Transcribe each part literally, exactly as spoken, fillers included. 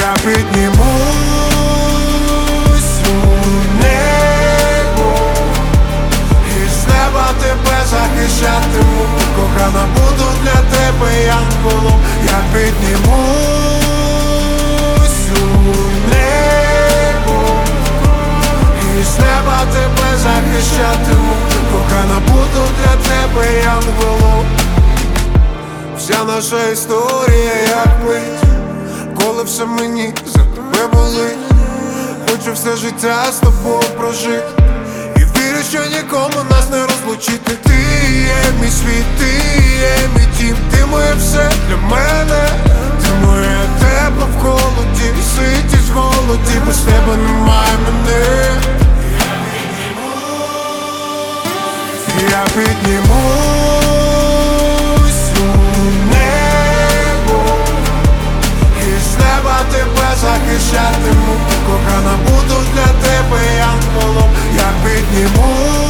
Я піднімусь у небо, і з неба тебе захищатиму. Кохана, буду для тебе янголом. Я піднімусь у небо, і з неба тебе захищатиму. Кохана, буду для тебе янголом. Вся наша історія як мить, коли все мені за тебе болить. Хочу все життя з тобою прожити, і вірю, що нікому нас не розлучити. Ти є мій світ, ти є мій дім, ти моє все для мене. Ти моє тепло в холоді, ситість в голоді, без тебе немає мене. Я піднімусь у небо, і з неба тебе захищатиму. Кохана, буду для тебе янголом. Я піднімусь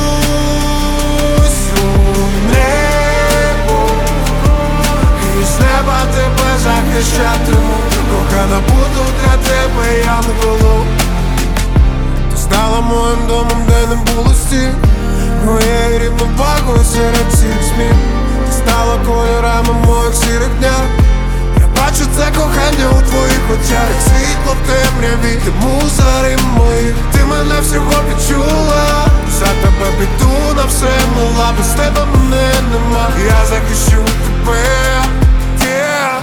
у небо, і з неба тебе захищатиму. Кохана, буду для тебе янголом. Ти стала моїм домом, де не було стін, моєю рівновагою серед всіх змін. Ти стала кольорами моїх сірих днях. Я бачу це кохання у твоїх очах, як світло в темряві, ти муза рим моїх. Ти мене всього відчула, за тебе піду на все, мила. Без тебе мене нема, я захищу тебе, yeah.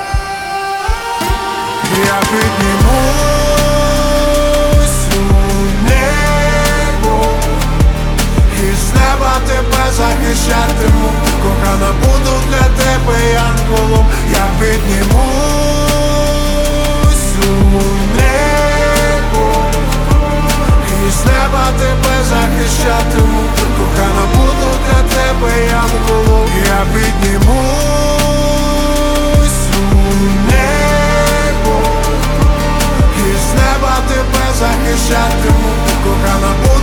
Я піднімусь у небо, і з неба тебе захищатиму. Кохана, буду для тебе янголом. Я піднімусь у небо, і з неба тебе захищатиму. Кохана, буду для тебе янголом. Я піднімусь у небо, і з неба тебе захищатиму. Кохана, буду